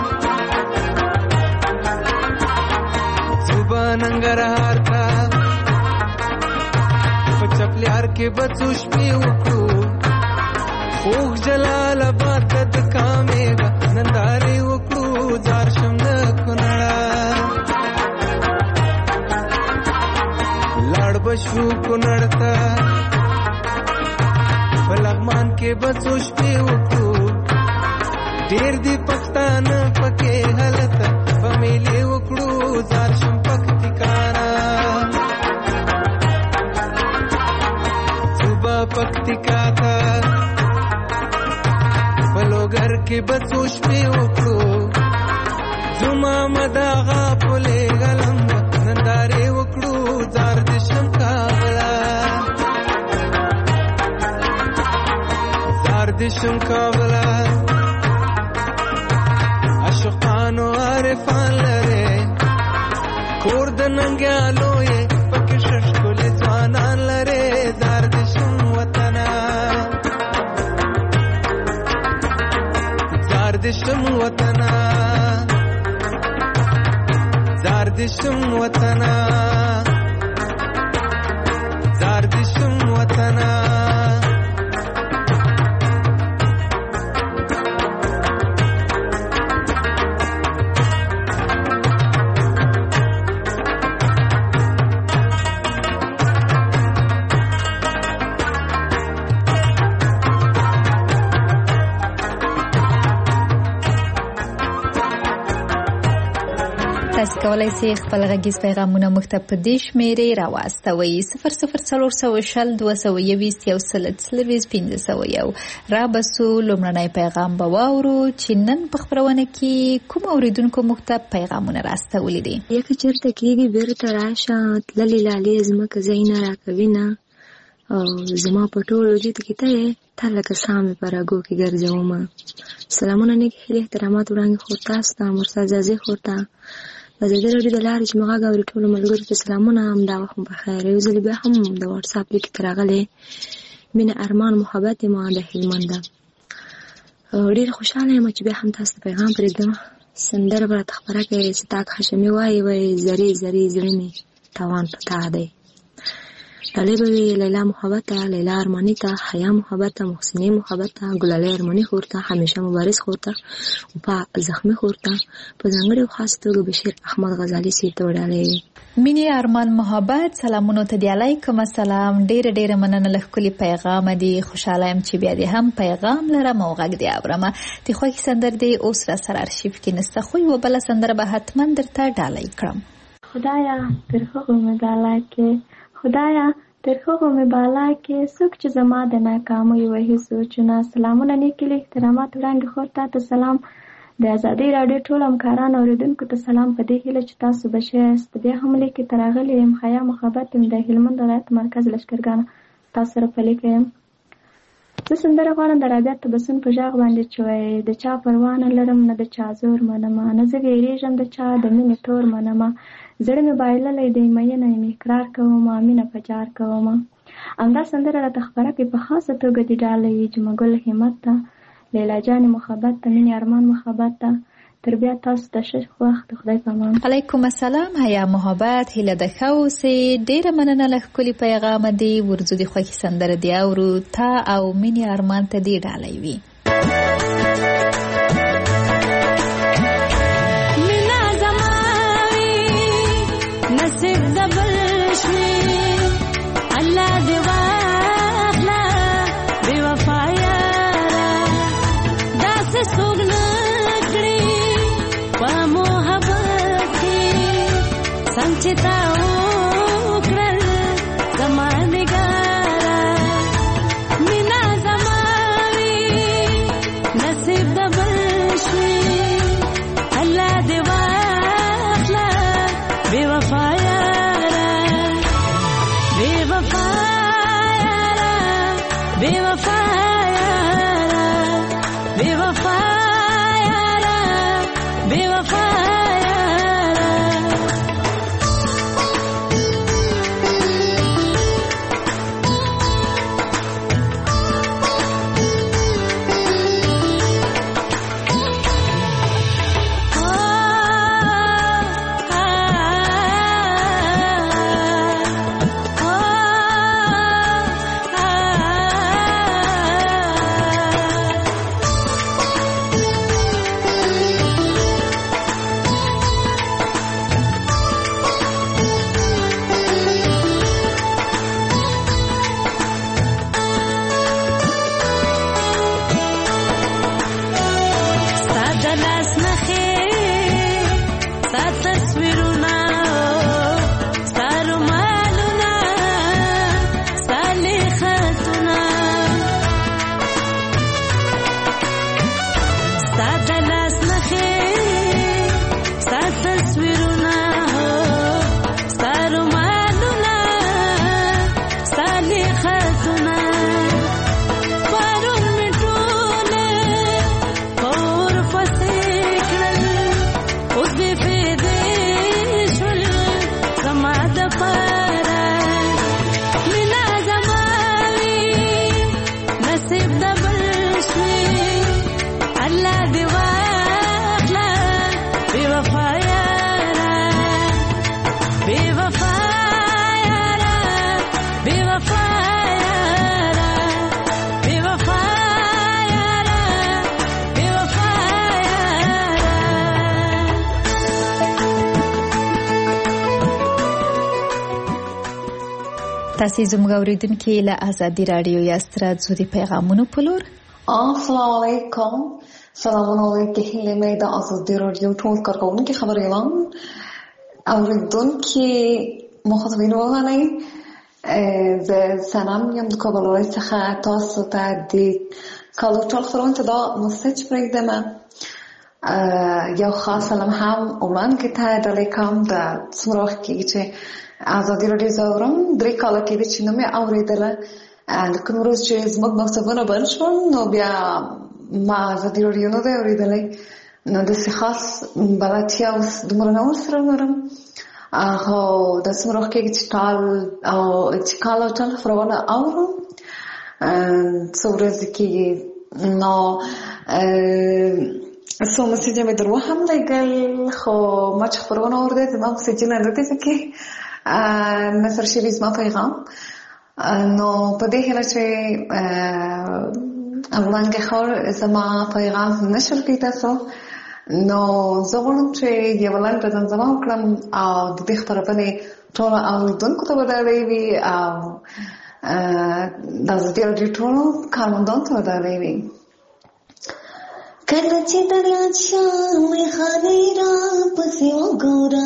زبا ننګرهار کا په چپلیار کې بچو شپې وکړو خوږ جلال آباد د کامې با نندارې وکړو زار شم بشو کنړ ته په لغمان کې بچو شپې وکړو ډېر دی پښتانه پکې هلته په میلې وکړو زار شم پکتیکانا صوبه پکتیکا ته په لوګر کې بچو شپې وکړو زما مداغه پلې غلم نندارې وکړو زار د شم دشم کابلا عاشقانو عارفان لره کور د ننګیالو یې پکې ششکول ځوانان لره زار دشم وطنا زار دشم وطنا زار دشم وطنا زار دشم وطنا تاسو کولای شئ خپل غږیز پیغامونه موږ ته په دې شمیرې راواستوئ 00420211501 رابسو لومړنی پیغام به واورو چې نن په خبرونه کې کوم اوریدونکو موږ ته پیغامونه راستولي دي. یک چرته کېږي بیرته راشه تللې لالې زمکه زینه راکوي نه او زما په ټول وجود کې ته تا لکه سامې په راګو کې ګرځوم. سلامونه نیک هیلې احترامات وړاندې خور تاسو ته مرتضی زی خور ته د دې لري د لارې چې مغا غوړي ټول ملګرو ته سلامونه هم دا وخت په خیر یو ځل بیا هم د واتس اپ لیک ترغلې مینه ارمان محبت ما د هلمند ډېر خوشاله یم چې بیا هم تاسو پیغام پرېږدم سندره به خبره کوي چې تاک هاشمي وایي زری زری زړه می تاوان پتا دی ډالۍ به وي لیلا محبت ته، لیلا ارماني ته، حیا محبت ته، محسنې محبت ته، ګلالۍ ارماني خور ته، همیشه مبارز خور ته، په زخمي خور ته، په ځانګړې او خاص توګه بشیر احمد غزالي صاحب ته ډالۍ وي. مینې ارمان محبت سلامونو ته دی. علیکم السلام. ډېره مننه له ښکلي پیغام دی. خوشحاله یم چې بیا دې هم پیغام لرم او غږ دې اورم. د خوښې سندره دې اوس را سره ارشیف کې نسته، خو یوه بله سندره به حتما درته ډالۍ کړم. خدایا تر هغو مې بالا کې، خدایا تر هغو مې بالا کې، څوک چې زما د ناکامیو وهي سوچونه. سلامونه نیکې احترامات وړاندې خور ته سلام. د ازادۍ راډیو ټول همکاران اوریدونکو ته سلام، په دې هیله چې تاسو به ښه یاست. بیا هم لیکې ته راغلی یم، حیا محبت یم د هلمند ولایت مرکز لښکرګانه، تاسو سره په لیکه یم. زه سندره غواړم د رابعه تبسم په غږ باندې چې وایي د چا پروا نه لرم نه د چا زور منمه، نه زه ویرېږم د چا د مینې تور منمه، زړه مې بایللی دی مینه یم اقرار کومه، مینه په جار کومه. همدا سندره راته خپره کړي په خاصه توګه دې ډالۍ وي جمعه ګل همت ته، لیلا جان محبت ته، مینې ارمان محبت ته. تر بیا تاسو ته ښه وخت، خدای په امان. علیکم السلام. حیا محبت هیله ده ښه اوسې. ډېره مننه له ښکلي پیغامه دی. ورځو د خوښې سندره دی اورو، تا او مینې ارمان ته دې ډالۍ وي. مینا زماوي نصیب د بل شي، الله دې واخلا بې وفا یاره، داسې څوک نه کړي په محبت کې څنګه چې تا وکړل زما نګاره. مینا زماوي نصیب د بل شي، الله دې واخلا بې وفا یاره، بې وفا یاره، بې وفا یاره، بې وفا یاره، بې وفا یاره. تاسې زموږ اورېدونکي له ازادي راډیو یاست. راځو د پیغامونو په لور. السلام علیکم. سلامونه علیکم. هیله مې د ازادي راډیو ټول کارکوونکي خبریالان اورېدونکي مخاطبین وغنئ. زه سلام یم د کابل ولایت څخه تاسو ته د کالو ټول خپرونې ته دا مسج پرېږدم. یو خاص سلام هم وړاندې ته ډالۍ کوم. د څومره وخت کېږي چې ازادي راډیو زه اورم، 3 کاله کېږي چې نه مې اورېدله. کوم ورځ چې زموږ مکتبونه بند شول نو بیا ما ازادي راډیو نه دی اورېدلی، نو داسې خاص بلدتیا اوس دومره نه ورسره لرم. خو د څومره وخت کېږي چې کال او ټال خپرونه اورم، څو ورځې کېږي. نو څو مسیجه مې در وهم لګل، خو ما چې خپرونه اورېدی زما مسیجونه نه دي پکې. نثر شوی زما پیغام. نو په دې هله چې وړاندې خور زما پیغام نشر کړی تاسو، نو زه غواړم چې یو لاندې زمزمه وکړم او د دې خپرونې ټولو اورېدونکو ته وداړی وي او د ازادي راډیو ټولو کارمندانو ته وداړی وي. کله چې دریاب شامې خانې را پسې وګوره،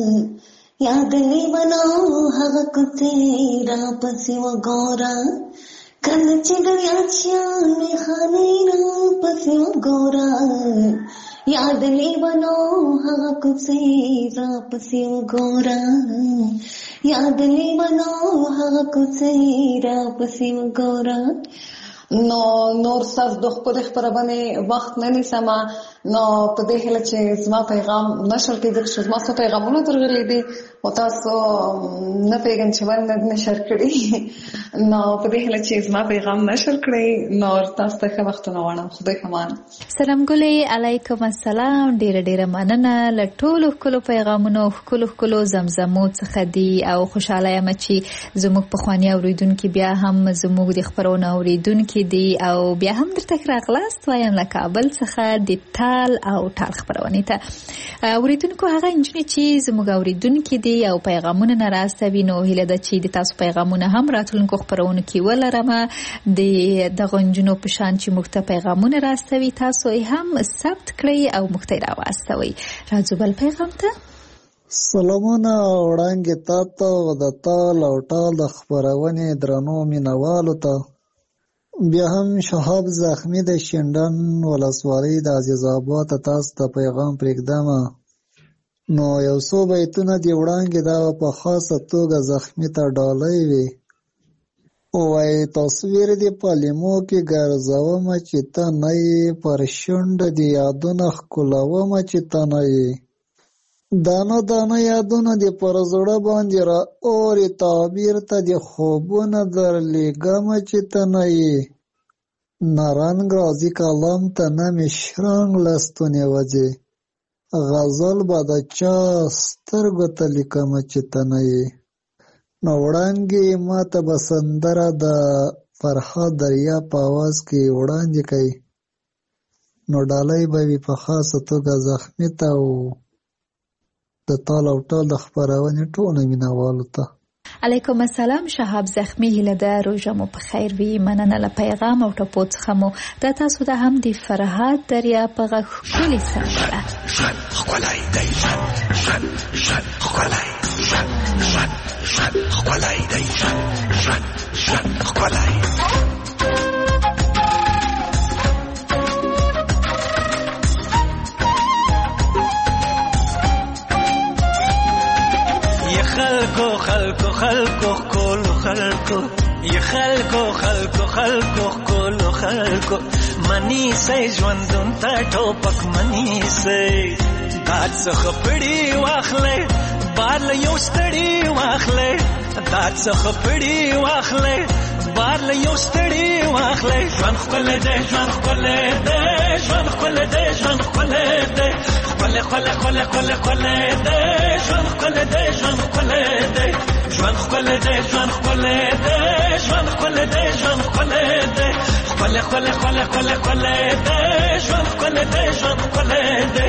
یاد لیونو هغه کوڅې را پسې وګوره. کله چې دریاب شامې خانې را پسې وګوره، یاد لیونو هغه کوڅې را پسې وګوره. یاد لیونو هغه کوڅې را پسې وګوره. نو نور صرف د خپل خبرونه وخت نه نیسم، نو په دې هله چې زما پیغام نشر کېږي چې زما څه پیغامونه درغلي دي او تاسو نه پیغام چې باندې نشر کړی، نو په دې هله چې زما پیغام نشر کړی نو تاسو ته ښه وختونه غواړم. خدای پامان. سلام ګلې، علیکم السلام. ډېر مننه له ټولو ښکلو پیغامونو، ښکلو زمزمو څخه دي او خوشاله یم چې زموږ پخواني اورېدونکي بیا هم زموږ د خپرونو اورېدونکي دي او بیا هم درته راغلاست وایم له کابل څخه د تال او ټال خپرونې ته. اورېدونکو هغه نجونې چې زموږ اورېدونکي دي او پیغامونه نه راستوي، نو هیله ده چې د تاسو پیغامونه هم راتلونکو خپرونو کې ولرم. د دغه نجونو په شان چې موږ ته پیغامونه راستوي تاسو یې هم ثبت کړئ او موږ ته یې راواستوئ. راځو بل پیغام ته. سلامونه وړاندې تاته د تال او ټال د خپرونې درنو مینوالو ته. بیا هم شهاب زخمی د شینډن ولسوالۍ د عزیز آباد تاسو ته پیغام پرېږدم. نو یو څو بیتونه دی وړاندې دا په خاصه توګه زخمی ته ډالۍ وي. وای تصویر دی په لیمو کې ګرځوم چې ته نه یې، پر شونډه دی یادونه ښکلوم چې ته نه یې. دانه دانه یادونه دی پر زړه باندې را اورې، تعبیر ته دی خوبونه درلیږم چې ته نه یې. نه رنګ راځي کلام ته نه مې شرنګ له ستونې وځي، غزل به د چا سترګو ته لیکم چې ته نه یې. نو وړاندې ما ته به سندره د فرهاد دریا په اواز کې وړاندې کوي. نو ډالۍ به وي په خاصه توګه زخمي ته او د تال او ټال د خپرونې ټولو مینوالو ته. علیکم السلام. شهاب زخمی، هیله ده روژه مو په خیر وي. مننه له پیغام او ټپو څخه مو د تاسو ته هم د فرهاد دریا په غږ ښکلې سندره. ژوند ښکلی دی، ژوند ښکلی، ژوند ښکلی دی، ژوند ښکلی. خلکو خلکو خلکو کولو خلکو، ی خلکو خلکو خلکو کولو خلکو، منی سي ژوندون ته ټوپک منی سي. داد څخه پړی واخلې بار له یو ستړي واخلې، داد څخه پړی واخلې بار له یو ستړي واخلې. ژوند ښکلی دی، ژوند ښکلی دی، ژوند ښکلی دی، ژوند ښکلی دی، ښکلی ښکلی ښکلی ښکلی ښکلی دی. ژوند ښکلی دی، ژوند ښکلی دی، ژوند ښکلی دی، ژوند ښکلی دی، ژوند ښکلی دی، ژوند ښکلی دی، ښکلی ښکلی ښکلی ښکلی ښکلی دی. ژوند ښکلی دی، ژوند ښکلی دی.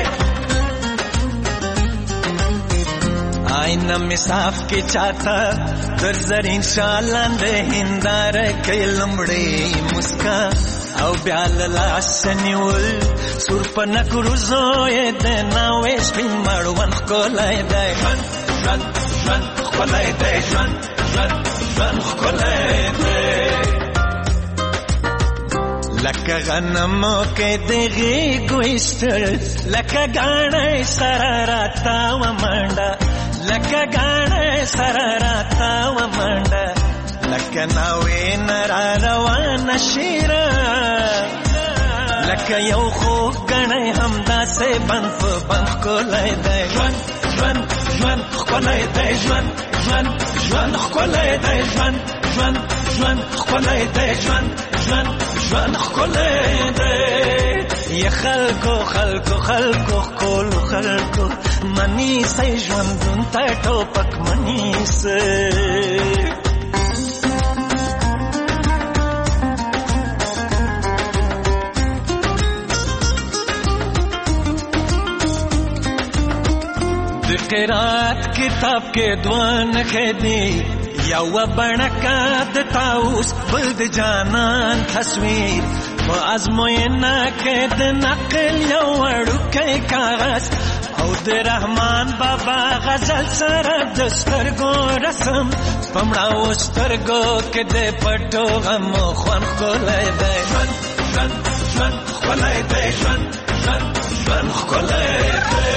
آئینه می صاف کی چاہتا در زرین شالاندے ہندار کئی لمڑی مسکا او بیال لاسنیول سور پا نکرو زوی دے ناویش بین مروان خکولای دے. ژوند ژوند خکولای دے، ژوند ژوند ژوند خکولای دے. لکه غنمو کې دغې ګویشتل، لکه ګاڼی سره راتاو منډه، لکه ګاڼی سره راتاو منډه، لکه ناوې نه را روانه شیره، لکه یو خوږ ګڼی همداسې بند په بند ښکلی دی. ژوند ژوند ژوند ښکلی دی، ژوند ژوند ژوند ښکلی دی، ژوند ژوند ژوند ښکلی دی، ژوند ژوند ژوند ښکلی دی. یا خلکو خلکو خلکو کولو خلکو منی سي ژوندون ته ټوپک منی سي قرات کتاب کې دوان خېدي یو بڼکا د تاوس بل د جانان تصویر په ازموینه کې د نقل یو وړوکی کاغذ او د رحمان بابا غزل سره د سترګو رسم پمړاو سترګو کې د پټو غم خوان ښکلی دی ژوند ژوند ژوند ښکلی دی ژوند ژوند ژوند ښکلی دی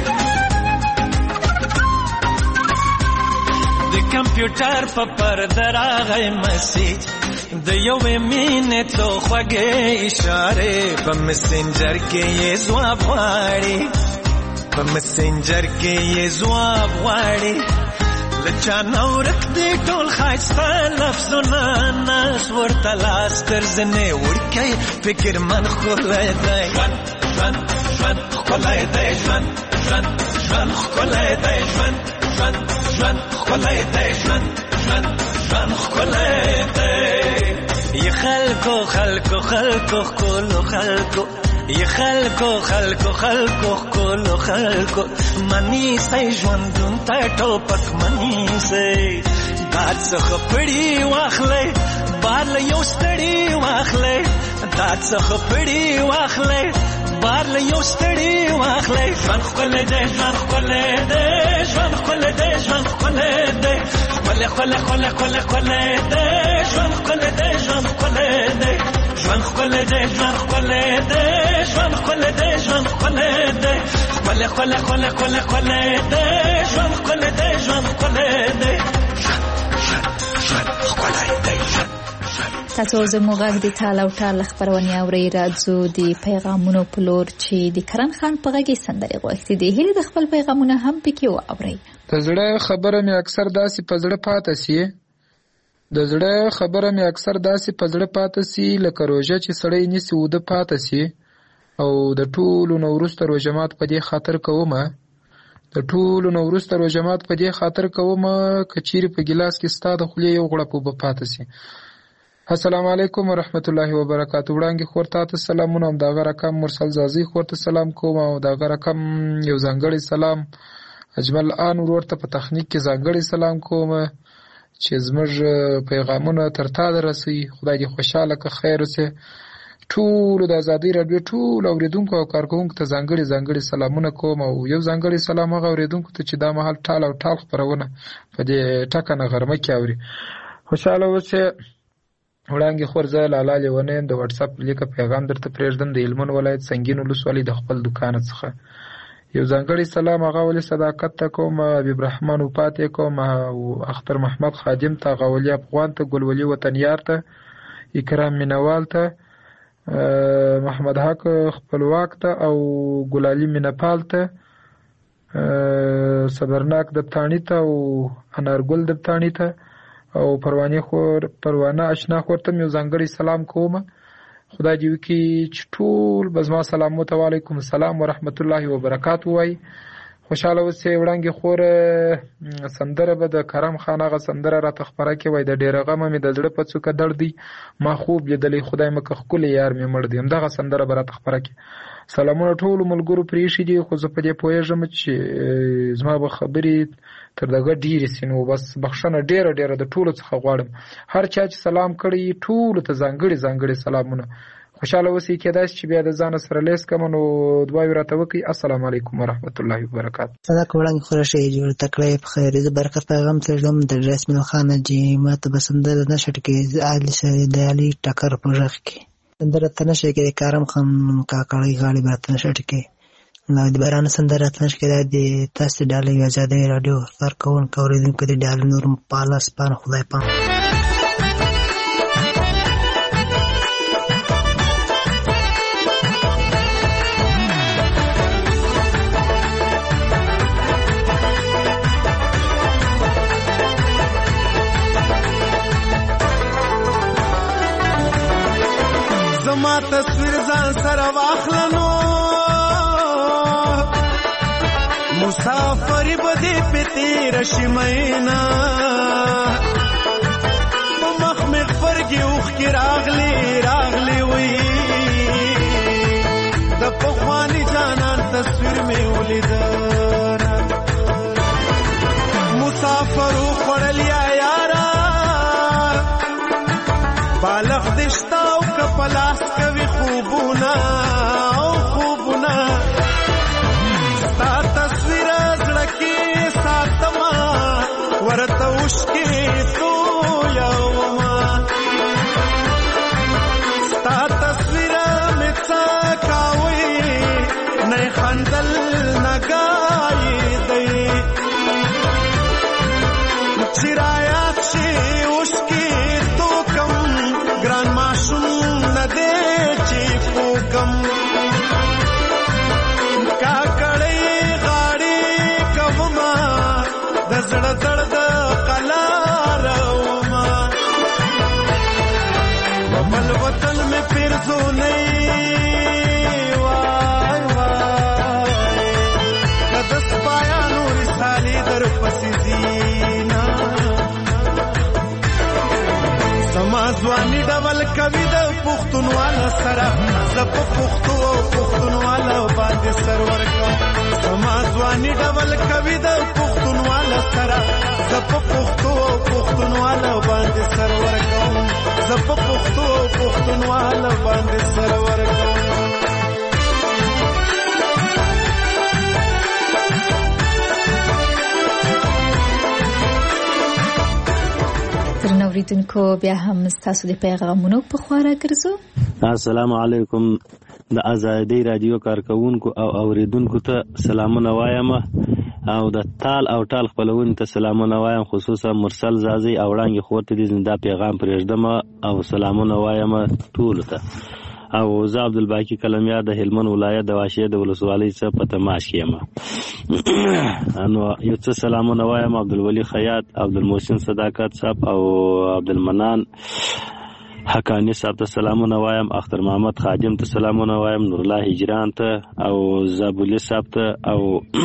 کمپیوټر په پرده راغی مسیج د یوې مینې تو خوږې اشارې په مسنجر کې یې ځواب غواړي په مسنجر کې یې ځواب غواړي له چا نه ورک دی ټول ښایسته لفظونه ناس ورته لاس تر زنې وړکی فکر من ښکلی دی ژوند ژوند ژوند ښکلی دی ژوند ژوند ژوند ښکلی دی ژوند ژوند ژوند ښکلی دی ژوند ژوند ژوند ښکلی دی ی خلکو خلکو خلکو ښکلو خلکو ی خلکو خلکو خلکو ښکلو خلکو منی سئ ژوندون ته ټوپک منی سئ باد څخه پړي واخلئ بار له یو ستړي واخلئ داد څخه پړي واخلئ بار له یو ستړي واخلئ ژوند ښکلی دی ژوند ښکلی دی ژوند ښکلی دی ژوند ښکلی دی ښکلی ښکلی ښکلی ښکلی ښکلی دی ژوند ښکلی دی ژوند ښکلی دی ژوند ښکلی دی ژوند ښکلی دی ژوند ښکلی دی ژوند ښکلی دی ښکلی ښکلی ښکلی ښکلی ښکلی دی ژوند ښکلی دی ژوند ښکلی دی ژوند ښکلی دی تاسو زموږ غږ د ټال او ټال خبرونه اورئ راځو د پیغامونو په لور چې د کرن خان په غږ سندرې غوښتي دي هلي د خپل پیغامونه هم پکې واورئ د زړه خبره مې اکثر داسې په زړه پاتې سي د زړه خبره مې اکثر داسې په زړه پاتې سي لکه روژه چې سړی نیسي وده پاتې سي او د ټولو نو وروسته روژه مات په دې خاطر کومه د ټولو نو وروسته روژه مات په دې خاطر کومه که چیرې په ګیلاس کې ستا د خولې یو غړپ اوبه پاتې سي السلام علیکم ورحمت الله وبرکاتہ وړاندې خور ته سلامونه او دغه رقم مرسل زازی خور ته سلام کوم او دغه رقم یو ځانګړی سلام اجمل ان ورته په تخنیک کې ځانګړی سلام کوم چې زموږ پیغامونه تر تا رسي خدای دې خوشاله که خیر وسه ټول د ازادي رادیو ټول اوریدونکو او کارکونکو ته ځانګړي سلامونه کوم او یو ځانګړي سلام هغه اوریدونکو ته چې دا مهال ټال او ټال خبرونه په دې ټکنه غرمه کې اوري خوشاله وسه وړاندې خورځه لاله لیونه د واتس اپ لیک پیغام درته پرېږدم د هلمند ولایت سنگین ولسوالۍ د خپل دکان څخه یو ځانګړی سلام هغه ولې صداقت ته کوم حبیب رحمان وپاتې کوم او اختر محمد خادم ته غولي افغان ته ګلولي وطنیار ته اکرام مینوال ته محمد حق خپلواک ته او ګلالي مینپال ته صبرناک دبتانی ته او انارګل دبتانی ته او پروانه آشنا خور ته یو ځانګړی سلام کوم خدای دې وکړي چې ټول بزما سلام علیکم السلام ورحمت الله وبرکاتہ وای خوشاله اوسئ وړاندې خور سندره به د کرم خان هغه سندره را تخبره کې وای د ډیره غم مې د زړه په څوکه درد دی ما خوب لیدلې خدای مکه ښکلی یار مې مړ دی همدغه سندره به را تخبره کې سلامونه ټولو ملګرو پرېښي دي خو زه په دې پوهېږم چې زما به خبرې تر دغه ډېرې سي نو بس بخښنه ډېره د ټولو څخه غواړم هر چا چې سلام کړی ټولو ته ځانګړي سلامونه خوشاله اوسئ کېدای شي چې بیا د ځان سره لیس کوم نو دعاوې راته وکړئ السلام علیکم ورحمت الله وبرکاتہ صدق وړاندې خورشي جوړ تکړه په خیر د برکت پیغام ترجم د رسمي خان جی ماته بسندره نشټ کې علي سره د علي ټکر پروژه کې سندره تنشه کې کرم خان کاکړی غاړي برته نشټ کې نو د باران سندره تنشه کې د تاسو ډالې آزادې رادیو سر کون کوریدونکو د ډالې نور پالاس پان خدای پام زما تصویر ځان سره واخلنو مسافر بده پتی رشمینا مخ مغفرګي اوخ کی راغلی وی د پخوانی جانان تصویر می ولید مسافر خړل یارا بالغ دشتا او کپلاس کوي خوبونه ستا تصویر زړکی ساتما ورته وشکی تو یوما ستا تصویر مڅا کاوي نه خندل نگای دی چرایات شي وشکی تو کم ګران ماشوم نه دی چې پوکم زړه درد قلار وما بل وطن میں پھر زو نہیں وای کدس پایا نور سالی در پسی زینا سمازوانی ډول کوي د پښتونوالا سره زپ پښتونوالا باندې سرور کوم سمازوانی ډول کوي د پښتونوالا سره زپ پښتونوالا باندې سرور کوم زپ پښتونوالا باندې سرور کوم نوریدونکو بیا هم ستاسو د پیغامونو په خواړه ګرځو. السلام علیکم د آزادۍ رادیو کارکونکو او اوریدونکو ته سلامونه وایم او د ټال او ټال خپلون ته سلامونه وایم خصوصا مرسل زازي او وړاندې خورته دي زنده پیغام پرېږدم او سلامونه وایم ټول ته او زه عبدالباقی کلمیار د هلمند ولایت د واشې د ولسوالۍ څخه په تماس کې یم نو یو څه سلامونه وایم عبدالولي خیاط عبدالمحسن صداقت صاحب او عبدالمنان حقانی صاحب ته سلامونه وایم اختر محمد خادم ته سلامونه وایم نور الله هجران ته او زابولی صاحب ته او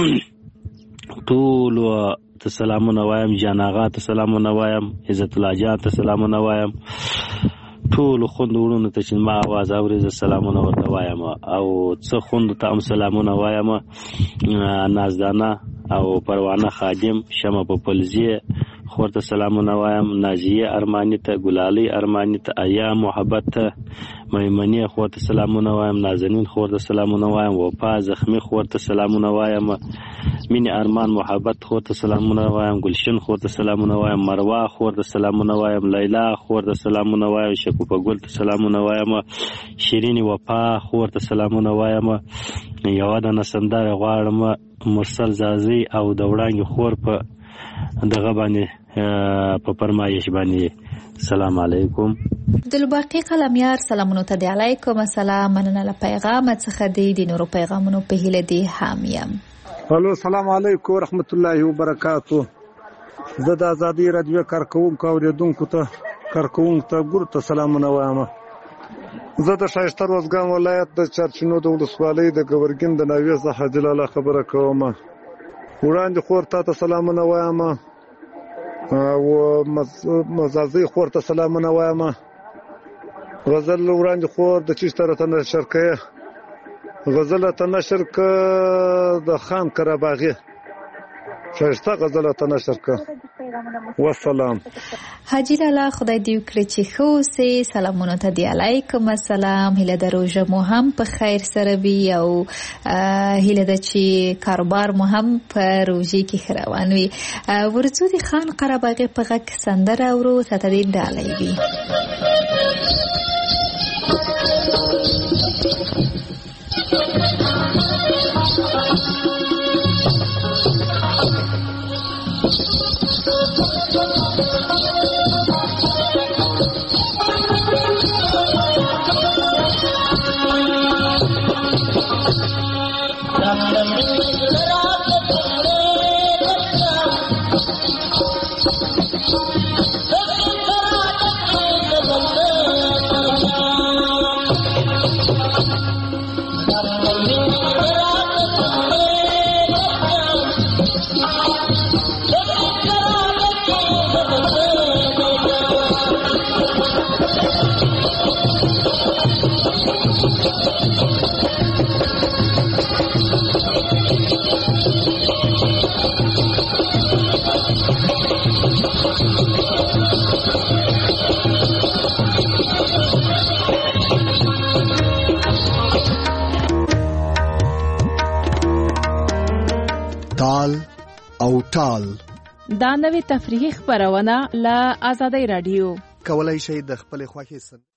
ټول ته سلامونه وایم جان آغا ته سلامونه وایم عزت الله جان ته سلامونه وایم ټول خوند وړونو ته چې ما आवाज اوري ز سلامونه ورته وایم او څه خوند ته هم سلامونه وایم نازدانه او پروانه خادم شمه په پلزیه خورته سلامونه وایم نازیه ارمانی ته ګلالی ارمانی ته ایا محبت ته میمنی خورته سلامونه وایم نازنین خورته سلامونه وایم وفا زخمی خورته سلامونه وایم مینی ارمان محبت خورته سلامونه وایم گلشن خورته سلامونه وایم مروه خورته سلامونه وایم لیلا خورته سلامونه وایم شکوفه ګل ته سلامونه وایم شیرین وفا خورته سلامونه وایم یو د نسندار غواړم مرسل زازي او د وړاندې خور په دغه باندې په فرمایش باندې سلام علیکم عبدالباقی کلمیار سلامونو ته دی علیکم السلام مننه له پیغام څخه دی د نورو پیغامونو په هیله دی حامیم الو السلام علیکم ورحمت الله وبرکاتو زه د آزادۍ رادیو کارکونکو اوریدونکو ته ګور ته سلامونه وایم زه د شایسته روزګان ولایت د چرچینو د ولسوالۍ د ګورګین د ناوې څخه جلاله خبره کوم وړاندې خور ته سلامونه وایم او مزازي خور ته سلامونه وایم غزل وړاندې خور د چشتره ته نشر کړه غزل ته نشر کړه د خان قرباغي شایسته غزل ته نشر کړه والسلام حاجی لالا خدای دې وکړي چې ښه اوسئ سلامونه ته دی علیکم السلام هیله ده روژه مو هم په خیر سره وي او هیله ده چې کاروبار مو هم په روژې کې ښه روان وي ورځو د خان قرباغي په غږ سندره اورو ته دې ډالۍ وي تال او ټال. دا نوې تفریحي خپرونه له آزادۍ رادیو. کولای شئ د خپل خوښې